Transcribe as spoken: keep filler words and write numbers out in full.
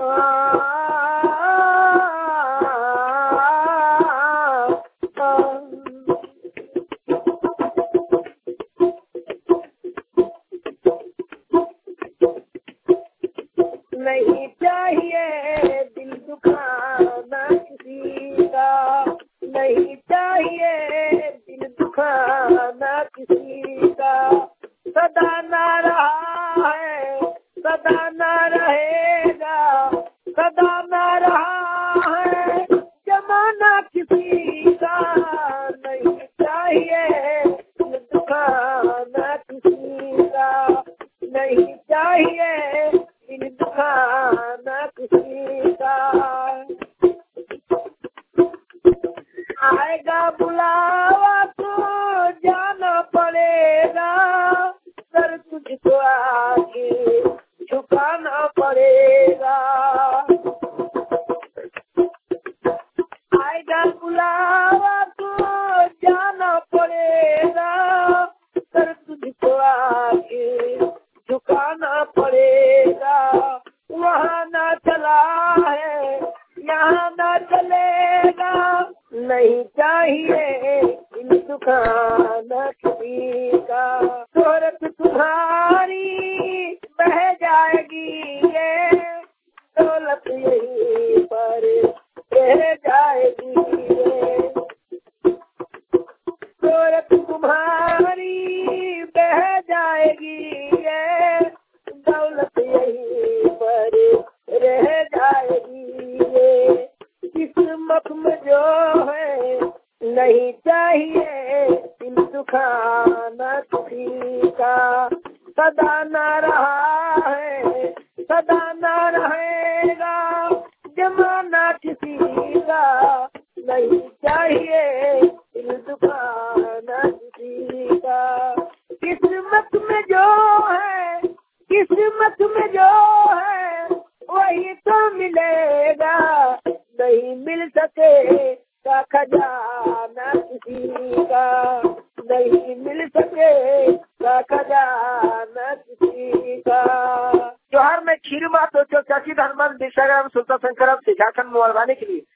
नहीं चाहिए दिल दुखाना किसी का, नहीं चाहिए दिल दुखाना किसी का। सदा ना रहा है, सदा ना रहेगा, सदा ना रहा है जमाना किसी का। नहीं चाहिए दिल दुखाना किसी का, नहीं चाहिए दिल दुखाना किसी का। आएगा बुलावा तो जाना पड़ेगा, सर तुझको आगे झुकाना पड़ेगा। आएगा बुलावा तो जाना पड़ेगा, सर तुझको आगे झुकाना पड़ेगा। वहाँ ना चला है, यहाँ ना चलेगा, नहीं चाहिए दिल दुखाना किसी का। शोहरत तुम्हारी बह जाएगी ये, दौलत यहीं पर रह जाएगी ये। शोहरत तुम्हारी बह जाएगी ये, दौलत यहीं पर रह जाएगी ये। किस्मत में जो है नहीं चाहिए दिल दुखाना किसी का। सदा ना रहा है, सदा ना रहेगा जमाना किसी का। नहीं चाहिए दिल दुखाना किसी का। किस्मत में जो है, किस्मत में जो है वही तो मिलेगा, नहीं मिल सके का खजाना किसी का, नहीं मिल सके का खजाना किसी का। जोहर में खीर मातो चाची धर्मन विषय सुल्तान शंकरम सिखाखंड मोहरबानी के लिए